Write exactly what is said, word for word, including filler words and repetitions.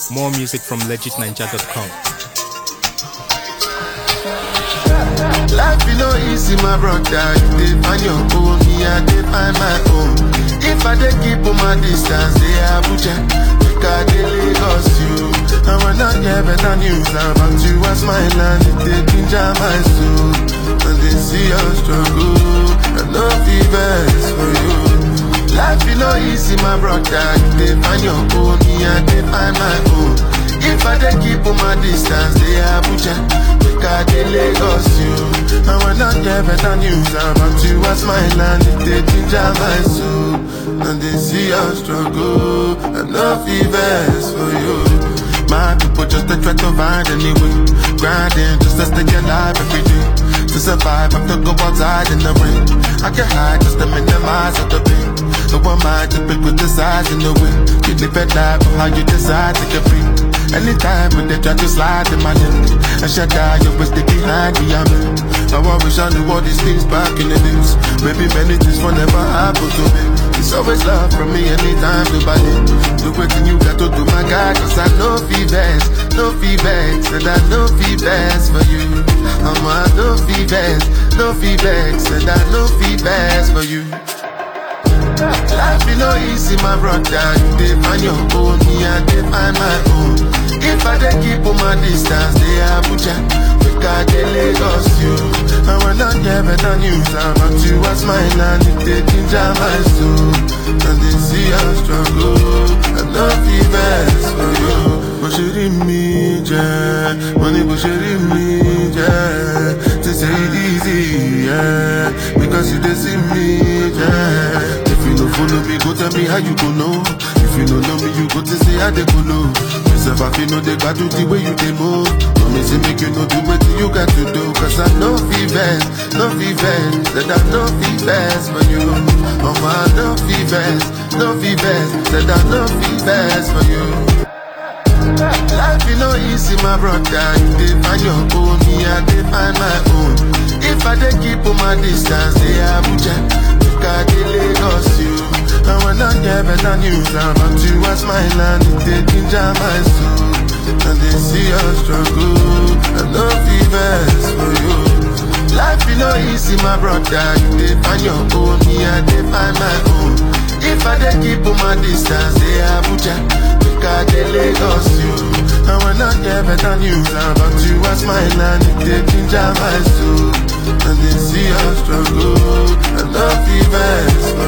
More music from legit ninja dot com. Life is no easy, my brother. You dey find your own, me I dey find my own. If I dey keep on my distance, they Abuja, make I dey Lagos you. I wanna get better news about you as my land. It dey ginger my soul, and they see your struggle. I no fit vex for you. Life is no easy, my brother. You dey find your own, me I dey find my own. If I dey keep on my distance, they Abuja, make I dey Lagos you. I wanna get better news about you as my land. It dey ginger my soul, and they see your struggle. I no fit vex for you. My people just to try to find any way, grinding just to stay alive every day. To survive, I have to go outside in the rain. I can hide just to minimize all the pain. No one mind to pick with the size in the way. You live a life of how you decide to get free. Anytime when they try to slide in my lane, I shut down, you always stick behind me, I'm in. Now I wish I knew all these things back in the days. Maybe many things will never happen to me. It's always love from me anytime to buy it. Do everything you got to do, my God, cause I know fevers, no fevers, and I know fevers for you. I'm a no fevers, no fevers, and I know fevers for you. Life is no easy, my brother. You dey find your own, me I dey find my own. If I dey keep on my distance, they Abuja, make I dey Lagos you. I wanna get better news about you as my land. It dey ginger my soul, and they see your struggle. I no fit vex for you. But she did me, yeah. Money, but she did me, yeah. To say it easy, yeah. Because you dey see me, yeah. If you don't follow me, go tell me how you go know. If you don't know me, you go to say how they go know. Yourself, I feel no they got to the way you they move. Promise to make you know do what you got to do. Cause I know fevers, no fevers, that I know fevers for you. Oh my, no fevers, no fevers, that I know fevers for you. Life is no easy, my brother. You dey find your own, me I dey find my own. If I dey keep on my distance, they Abuja, make I dey Lagos you. I wanna get better news about you as my land. It dey ginger my soul, and they see your struggle. I no fit vex for you. Life is no easy, my brother. You dey find your own, me I dey find my own. If I dey keep on my distance, they Abuja, make I dey Lagos you. I wanna get better news about you as my land. It dey ginger my soul, and they see your struggle. I no fit vex.